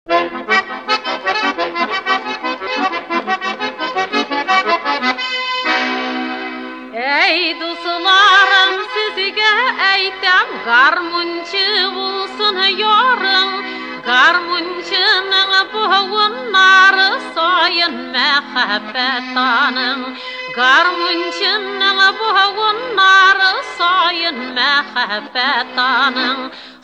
Ey dostlarım sizge aytam, garmunçu bulsun yarın. Garmunçunun buğunları sayın mehabbetanın. Garmunçunun buğunları sayın mehabbetanın.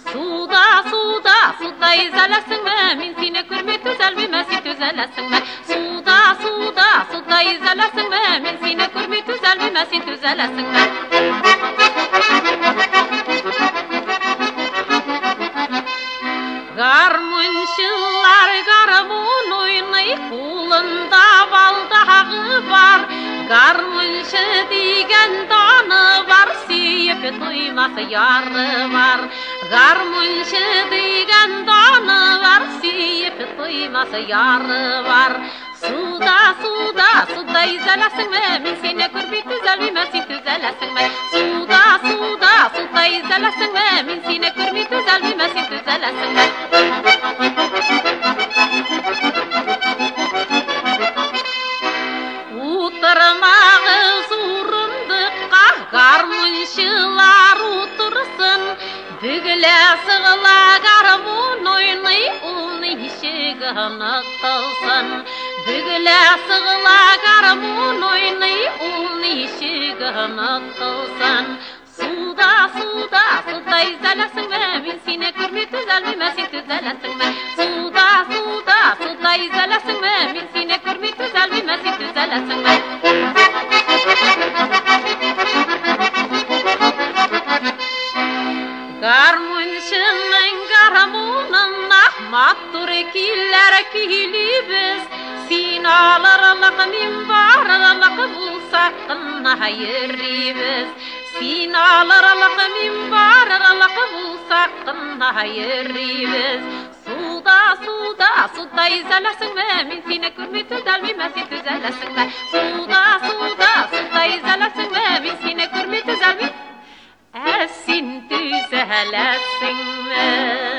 Suda izalesin mi? Min sine kürme düzelmeme sen düzelesin mi? Suda izalesin mi? Min sine kürme düzelmeme sen düzelesin mi? Garmunçular garmun oynay, kulunda baldağı var. Garmunçu digen danı var, siyip duyması yarı var. Garmunçu digen danı var, siyip duyması yarı var. Suda izalesin mi? Min sine kürme düzelmeme sen düzelesin mi? Suda izalesin mi? Min sine kürme düzelmeme sen düzelesin mi? Uturmağı zurundıkka garmunçular otursun. Bügle sığla garmun oynay, onun işigini kılsın. Bügle sığla garmun oynay, onun işigini kılsın. Suda izalesin mi? Min sine kürme düzelmeme sen düzelesin mi? Suda izalesin mi? Min sine kürme düzelmeme sen düzelesin mi? Garmunçunun garmununa mattur killer kilibiz. Sinalarlık minbarlık bulsak hayırribiz. Sinalarlık minbarlık bulsak hayırribiz. Suda izalesin mi? Min sine kürme düzelmeme sen düzelesin mi? Suda izalesin mi? Min sine kürme düzelmeme sen düzelesin mi?